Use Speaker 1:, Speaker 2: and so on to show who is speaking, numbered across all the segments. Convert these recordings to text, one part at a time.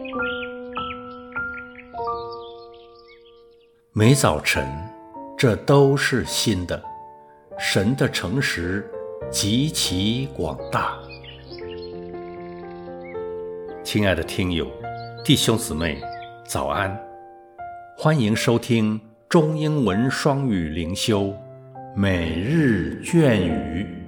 Speaker 1: 每早晨，这都是新的。神的诚实极其广大。亲爱的听友、弟兄姊妹，早安！欢迎收听中英文双语灵修每日隽语。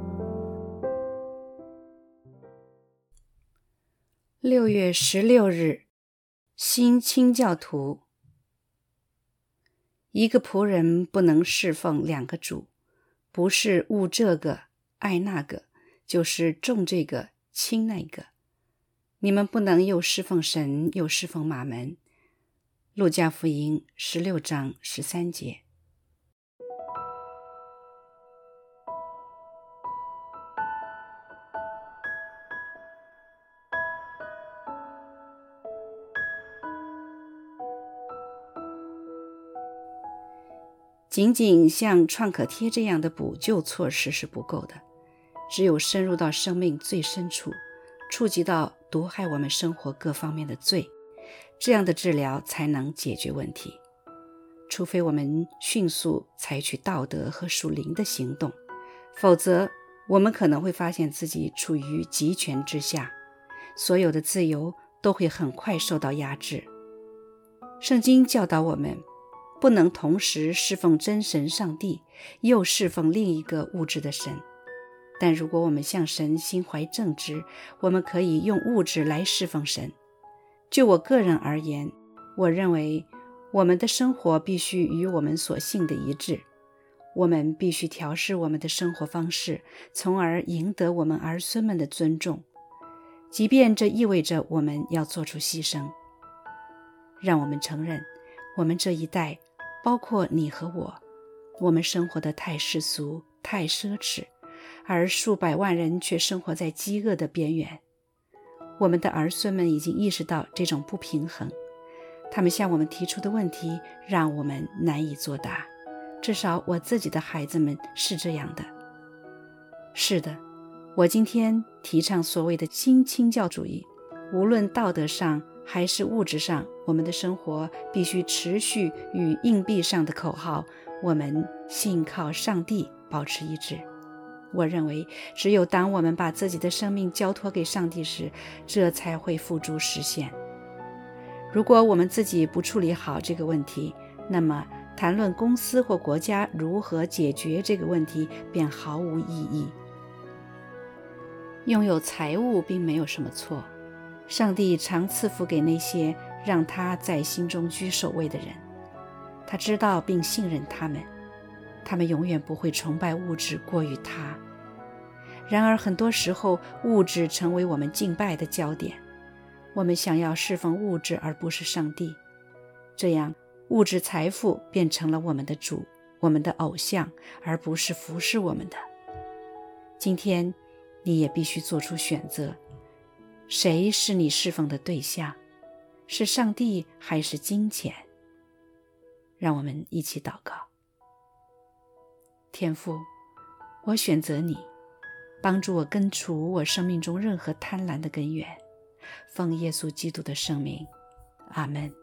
Speaker 2: 6月16日，新清教徒。一个仆人不能侍奉两个主，不是恶这个爱那个，就是重这个轻那个。你们不能又侍奉神又侍奉马门。路加福音16章13节。仅仅像创可贴这样的补救措施是不够的，只有深入到生命最深处，触及到毒害我们生活各方面的罪，这样的治疗才能解决问题。除非我们迅速采取道德和属灵的行动，否则我们可能会发现自己处于极权之下，所有的自由都会很快受到压制。圣经教导我们不能同时侍奉真神上帝，又侍奉另一个物质的神。但如果我们向神心怀正直，我们可以用物质来侍奉神。就我个人而言，我认为我们的生活必须与我们所信的一致。我们必须调试我们的生活方式，从而赢得我们儿孙们的尊重，即便这意味着我们要做出牺牲。让我们承认，我们这一代，包括你和我们生活得太世俗、太奢侈，而数百万人却生活在饥饿的边缘。我们的儿孙们已经意识到这种不平衡，他们向我们提出的问题让我们难以作答，至少我自己的孩子们是这样的。是的，我今天提倡所谓的新清教主义，无论道德上还是物质上，我们的生活必须持续与硬币上的口号我们信靠上帝保持一致。我认为只有当我们把自己的生命交托给上帝时，这才会付诸实现。如果我们自己不处理好这个问题，那么谈论公司或国家如何解决这个问题便毫无意义。拥有财物并没有什么错，上帝常赐福给那些让他在心中居首位的人，他知道并信任他们，他们永远不会崇拜物质过于他。然而很多时候，物质成为我们敬拜的焦点，我们想要侍奉物质而不是上帝，这样物质财富变成了我们的主，我们的偶像，而不是服侍我们的。今天你也必须做出选择，谁是你侍奉的对象？是上帝还是金钱？让我们一起祷告。天父，我选择你，帮助我根除我生命中任何贪婪的根源。奉耶稣基督的圣名，阿们。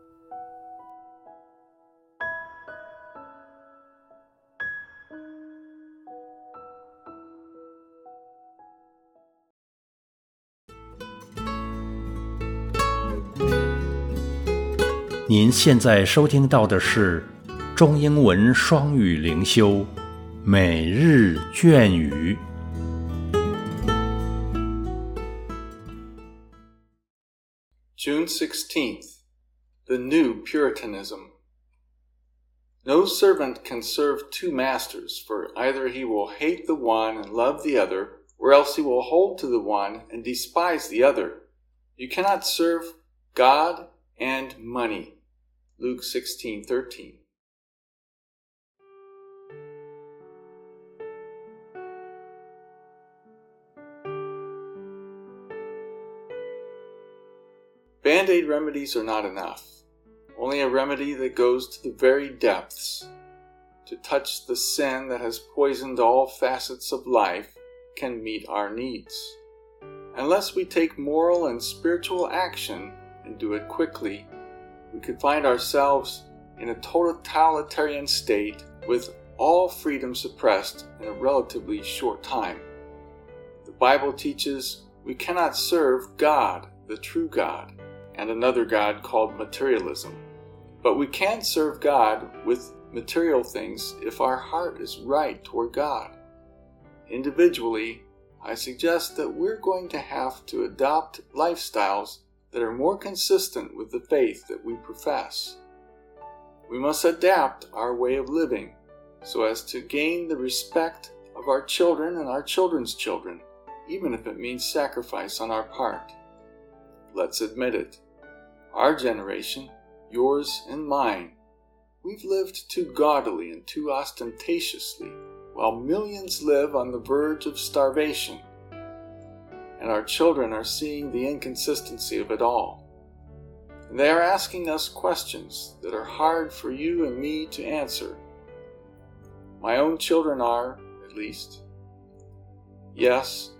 Speaker 1: 您现在收听到的是中英文双语灵修每日隽语。
Speaker 3: June 16th, the new Puritanism. No servant can serve two masters, for either he will hate the one and love the other, or else he will hold to the one and despise the other. You cannot serve God and money. Luke 16:13. Band-Aid remedies are not enough. Only a remedy that goes to the very depths, to touch the sin that has poisoned all facets of life, can meet our needs. Unless we take moral and spiritual action and do it quickly, we could find ourselves in a totalitarian state with all freedom suppressed in a relatively short time. The Bible teaches we cannot serve God, the true God, and another God called materialism. But we can serve God with material things if our heart is right toward God. Individually, I suggest that we're going to have to adopt lifestyles that are more consistent with the faith that we profess. We must adapt our way of living so as to gain the respect of our children and our children's children, even if it means sacrifice on our part. Let's admit it. Our generation, yours and mine, we've lived too gaudily and too ostentatiously, while millions live on the verge of starvation. And our children are seeing the inconsistency of it all. And they are asking us questions that are hard for you and me to answer. My own children are, at least. Yes,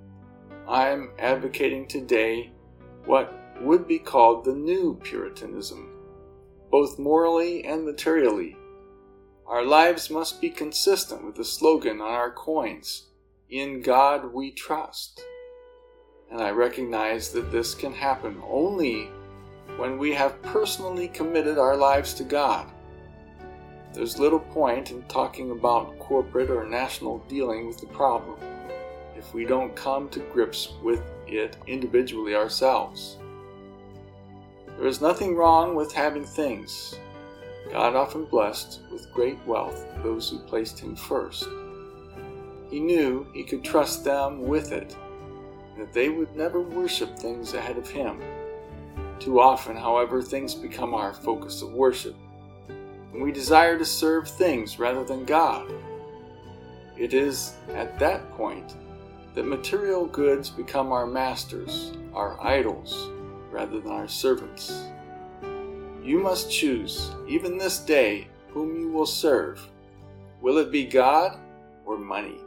Speaker 3: I'm advocating today what would be called the new Puritanism, both morally and materially. Our lives must be consistent with the slogan on our coins, "In God We Trust." And I recognize that this can happen only when we have personally committed our lives to God. There's little point in talking about corporate or national dealing with the problem if we don't come to grips with it individually ourselves. There is nothing wrong with having things. God often blessed with great wealth those who placed Him first. He knew He could trust them with it, and that they would never worship things ahead of Him. Too often, however, things become our focus of worship, and we desire to serve things rather than God. It is at that point that material goods become our masters, our idols, rather than our servants. You must choose, even this day, whom you will serve. Will it be God or money?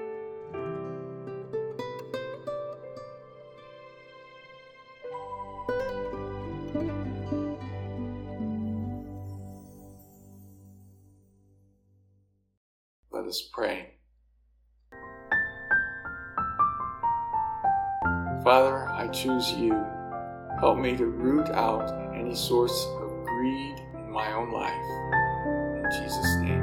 Speaker 3: Let us pray. Father, I choose you. Help me to root out any source of greed in my own life. In Jesus' name.